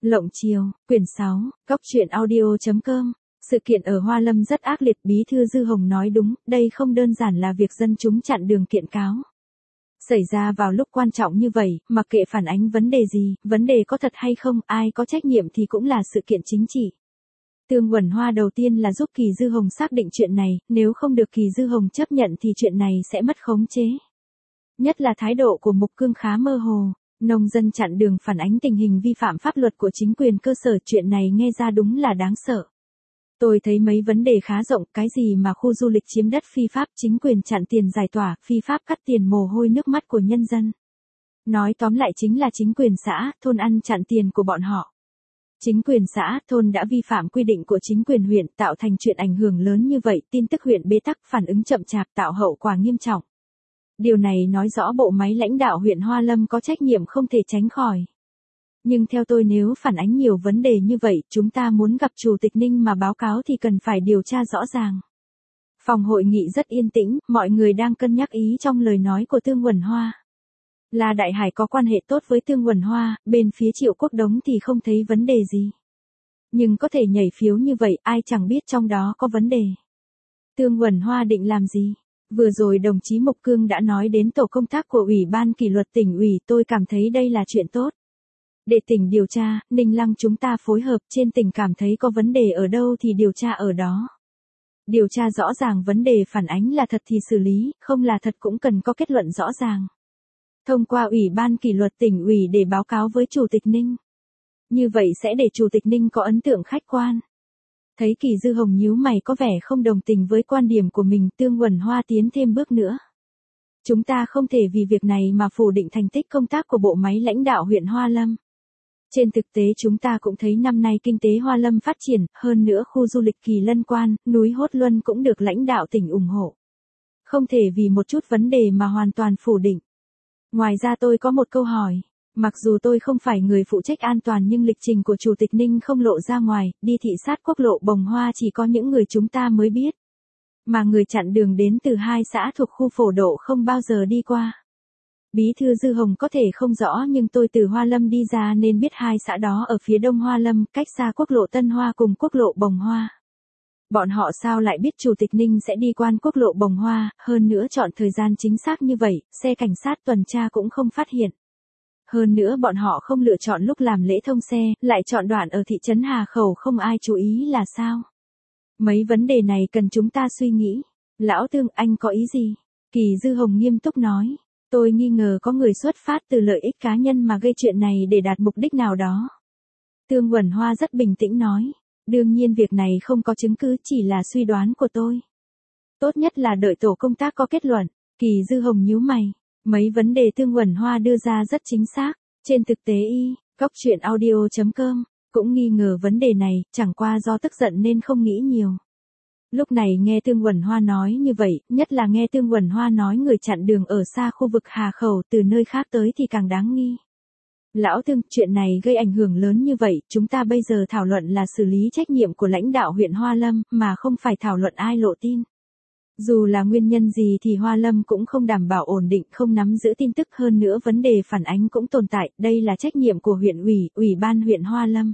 Lộng Chiều, quyển 6, Góc truyện audio.com. Sự kiện ở Hoa Lâm rất ác liệt, Bí thư Dư Hồng nói đúng, đây không đơn giản là việc dân chúng chặn đường kiện cáo. Xảy ra vào lúc quan trọng như vậy, mặc kệ phản ánh vấn đề gì, vấn đề có thật hay không, ai có trách nhiệm thì cũng là sự kiện chính trị. Tương Quẩn Hoa đầu tiên là giúp Kỳ Dư Hồng xác định chuyện này, nếu không được Kỳ Dư Hồng chấp nhận thì chuyện này sẽ mất khống chế. Nhất là thái độ của Mục Cương khá mơ hồ. Nông dân chặn đường phản ánh tình hình vi phạm pháp luật của chính quyền cơ sở, chuyện này nghe ra đúng là đáng sợ. Tôi thấy mấy vấn đề khá rộng, cái gì mà khu du lịch chiếm đất phi pháp, chính quyền chặn tiền giải tỏa, phi pháp cắt tiền mồ hôi nước mắt của nhân dân. Nói tóm lại chính là chính quyền xã, thôn ăn chặn tiền của bọn họ. Chính quyền xã, thôn đã vi phạm quy định của chính quyền huyện, tạo thành chuyện ảnh hưởng lớn như vậy, tin tức huyện bế tắc, phản ứng chậm chạp, tạo hậu quả nghiêm trọng. Điều này nói rõ bộ máy lãnh đạo huyện Hoa Lâm có trách nhiệm không thể tránh khỏi. Nhưng theo tôi, nếu phản ánh nhiều vấn đề như vậy, chúng ta muốn gặp Chủ tịch Ninh mà báo cáo thì cần phải điều tra rõ ràng. Phòng hội nghị rất yên tĩnh, mọi người đang cân nhắc ý trong lời nói của Tương Quẩn Hoa. La Đại Hải có quan hệ tốt với Tương Quẩn Hoa, bên phía Triệu Quốc Đống thì không thấy vấn đề gì. Nhưng có thể nhảy phiếu như vậy, ai chẳng biết trong đó có vấn đề. Tương Quẩn Hoa định làm gì? Vừa rồi đồng chí Mục Cương đã nói đến tổ công tác của Ủy ban kỷ luật tỉnh ủy, tôi cảm thấy đây là chuyện tốt. Để tỉnh điều tra, Ninh Lăng chúng ta phối hợp, trên tỉnh cảm thấy có vấn đề ở đâu thì điều tra ở đó. Điều tra rõ ràng vấn đề phản ánh là thật thì xử lý, không là thật cũng cần có kết luận rõ ràng. Thông qua Ủy ban kỷ luật tỉnh ủy để báo cáo với Chủ tịch Ninh. Như vậy sẽ để Chủ tịch Ninh có ấn tượng khách quan. Thấy Kỳ Dư Hồng nhíu mày có vẻ không đồng tình với quan điểm của mình, Tương Quẩn Hoa tiến thêm bước nữa. Chúng ta không thể vì việc này mà phủ định thành tích công tác của bộ máy lãnh đạo huyện Hoa Lâm. Trên thực tế chúng ta cũng thấy năm nay kinh tế Hoa Lâm phát triển, hơn nữa khu du lịch Kỳ Lân Quan, núi Hốt Luân cũng được lãnh đạo tỉnh ủng hộ. Không thể vì một chút vấn đề mà hoàn toàn phủ định. Ngoài ra tôi có một câu hỏi. Mặc dù tôi không phải người phụ trách an toàn nhưng lịch trình của Chủ tịch Ninh không lộ ra ngoài, đi thị sát quốc lộ Bồng Hoa chỉ có những người chúng ta mới biết. Mà người chặn đường đến từ 2 xã thuộc khu phổ độ không bao giờ đi qua. Bí thư Dư Hồng có thể không rõ nhưng tôi từ Hoa Lâm đi ra nên biết 2 xã đó ở phía đông Hoa Lâm, cách xa quốc lộ Tân Hoa cùng quốc lộ Bồng Hoa. Bọn họ sao lại biết Chủ tịch Ninh sẽ đi qua quốc lộ Bồng Hoa, hơn nữa chọn thời gian chính xác như vậy, xe cảnh sát tuần tra cũng không phát hiện. Hơn nữa bọn họ không lựa chọn lúc làm lễ thông xe, lại chọn đoạn ở thị trấn Hà Khẩu không ai chú ý là sao? Mấy vấn đề này cần chúng ta suy nghĩ. Lão Tương, anh có ý gì? Kỳ Dư Hồng nghiêm túc nói. Tôi nghi ngờ có người xuất phát từ lợi ích cá nhân mà gây chuyện này để đạt mục đích nào đó. Tương Quẩn Hoa rất bình tĩnh nói. Đương nhiên việc này không có chứng cứ, chỉ là suy đoán của tôi. Tốt nhất là đợi tổ công tác có kết luận. Kỳ Dư Hồng nhíu mày. Mấy vấn đề Tương Quẩn Hoa đưa ra rất chính xác. Trên thực tế Góc truyện audio.com cũng nghi ngờ vấn đề này, chẳng qua do tức giận nên không nghĩ nhiều. Lúc này nghe Tương Quẩn Hoa nói như vậy, nhất là nghe Tương Quẩn Hoa nói người chặn đường ở xa khu vực Hà Khẩu từ nơi khác tới thì càng đáng nghi. Lão Tương, chuyện này gây ảnh hưởng lớn như vậy, chúng ta bây giờ thảo luận là xử lý trách nhiệm của lãnh đạo huyện Hoa Lâm, mà không phải thảo luận ai lộ tin. Dù là nguyên nhân gì thì Hoa Lâm cũng không đảm bảo ổn định, không nắm giữ tin tức, hơn nữa vấn đề phản ánh cũng tồn tại, đây là trách nhiệm của huyện ủy, ủy ban huyện Hoa Lâm.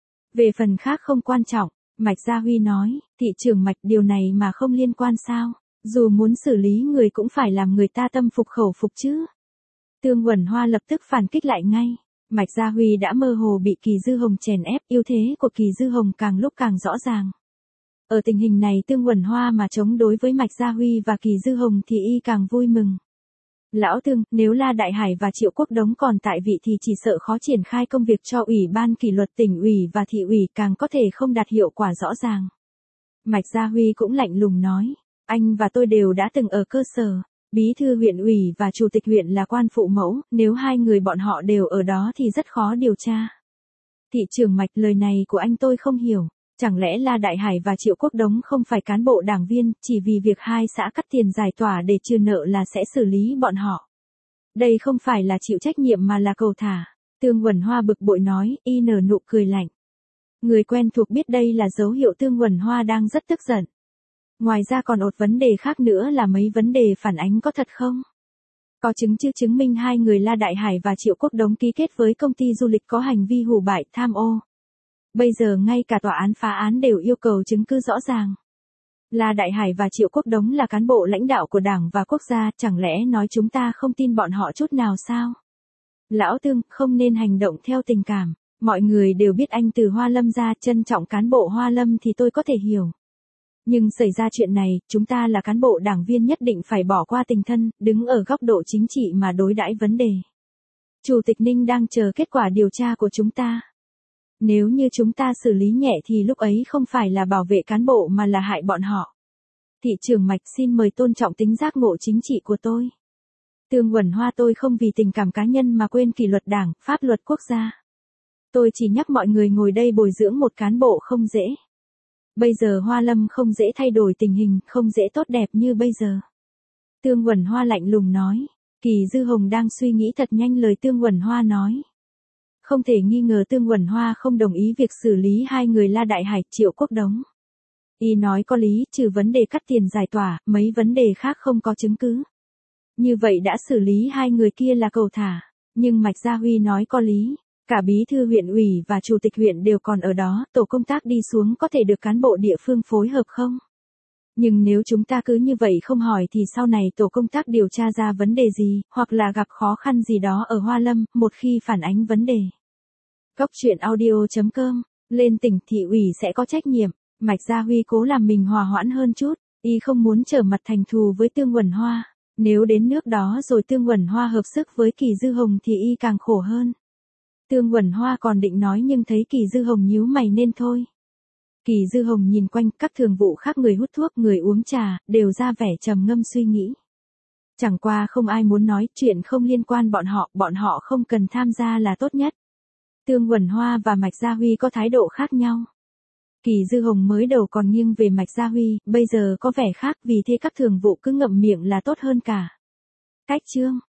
Về phần khác không quan trọng, Mạch Gia Huy nói, thị trưởng Mạch, điều này mà không liên quan sao? Dù muốn xử lý người cũng phải làm người ta tâm phục khẩu phục chứ. Tương Quẩn Hoa lập tức phản kích lại ngay. Mạch Gia Huy đã mơ hồ bị Kỳ Dư Hồng chèn ép, ưu thế của Kỳ Dư Hồng càng lúc càng rõ ràng. Ở tình hình này Tương Quẩn Hoa mà chống đối với Mạch Gia Huy và Kỳ Dư Hồng thì càng vui mừng. Lão Tương, nếu La Đại Hải và Triệu Quốc Đống còn tại vị thì chỉ sợ khó triển khai công việc cho Ủy ban kỷ luật tỉnh ủy và thị ủy, càng có thể không đạt hiệu quả rõ ràng. Mạch Gia Huy cũng lạnh lùng nói, anh và tôi đều đã từng ở cơ sở, bí thư huyện ủy và chủ tịch huyện là quan phụ mẫu, nếu 2 người bọn họ đều ở đó thì rất khó điều tra. Thị trưởng Mạch, lời này của anh tôi không hiểu. Chẳng lẽ La Đại Hải và Triệu Quốc Đống không phải cán bộ đảng viên, chỉ vì việc 2 xã cắt tiền giải tỏa để trừ nợ là sẽ xử lý bọn họ? Đây không phải là chịu trách nhiệm mà là cầu thả. Tương Quẩn Hoa bực bội nói, nở nụ cười lạnh. Người quen thuộc biết đây là dấu hiệu Tương Quẩn Hoa đang rất tức giận. Ngoài ra còn một vấn đề khác nữa là mấy vấn đề phản ánh có thật không? Có chứng cứ chứng minh hai người La Đại Hải và Triệu Quốc Đống ký kết với công ty du lịch có hành vi hủ bại tham ô. Bây giờ ngay cả tòa án phá án đều yêu cầu chứng cứ rõ ràng. La Đại Hải và Triệu Quốc Đống là cán bộ lãnh đạo của Đảng và quốc gia, chẳng lẽ nói chúng ta không tin bọn họ chút nào sao? Lão Tương, không nên hành động theo tình cảm. Mọi người đều biết anh từ Hoa Lâm ra, trân trọng cán bộ Hoa Lâm thì tôi có thể hiểu. Nhưng xảy ra chuyện này, chúng ta là cán bộ đảng viên nhất định phải bỏ qua tình thân, đứng ở góc độ chính trị mà đối đãi vấn đề. Chủ tịch Ninh đang chờ kết quả điều tra của chúng ta. Nếu như chúng ta xử lý nhẹ thì lúc ấy không phải là bảo vệ cán bộ mà là hại bọn họ. Thị trưởng Mạch xin mời tôn trọng tính giác ngộ chính trị của tôi. Tương Quẩn Hoa, tôi không vì tình cảm cá nhân mà quên kỷ luật đảng, pháp luật quốc gia. Tôi chỉ nhắc mọi người ngồi đây bồi dưỡng một cán bộ không dễ. Bây giờ Hoa Lâm không dễ thay đổi tình hình, không dễ tốt đẹp như bây giờ. Tương Quẩn Hoa lạnh lùng nói. Kỳ Dư Hồng đang suy nghĩ thật nhanh lời Tương Quẩn Hoa nói. Không thể nghi ngờ Tương Quẩn Hoa không đồng ý việc xử lý hai người La Đại Hải, Triệu Quốc Đống. Y nói có lý, trừ vấn đề cắt tiền giải tỏa, mấy vấn đề khác không có chứng cứ. Như vậy đã xử lý hai người kia là cầu thả. Nhưng Mạch Gia Huy nói có lý. Cả bí thư huyện ủy và chủ tịch huyện đều còn ở đó, tổ công tác đi xuống có thể được cán bộ địa phương phối hợp không? Nhưng nếu chúng ta cứ như vậy không hỏi thì sau này tổ công tác điều tra ra vấn đề gì, hoặc là gặp khó khăn gì đó ở Hoa Lâm, một khi phản ánh vấn đề. Cóc truyện audio.com, lên tỉnh thị ủy sẽ có trách nhiệm. Mạch Gia Huy cố làm mình hòa hoãn hơn chút, y không muốn trở mặt thành thù với Tương Quẩn Hoa. Nếu đến nước đó rồi Tương Quẩn Hoa hợp sức với Kỳ Dư Hồng thì y càng khổ hơn. Tương Quẩn Hoa còn định nói nhưng thấy Kỳ Dư Hồng nhíu mày nên thôi. Kỳ Dư Hồng nhìn quanh, các thường vụ khác người hút thuốc, người uống trà, đều ra vẻ trầm ngâm suy nghĩ. Chẳng qua không ai muốn nói chuyện không liên quan bọn họ không cần tham gia là tốt nhất. Tương Quẩn Hoa và Mạch Gia Huy có thái độ khác nhau. Kỳ Dư Hồng mới đầu còn nghiêng về Mạch Gia Huy, bây giờ có vẻ khác, vì thế các thường vụ cứ ngậm miệng là tốt hơn cả. Cách chương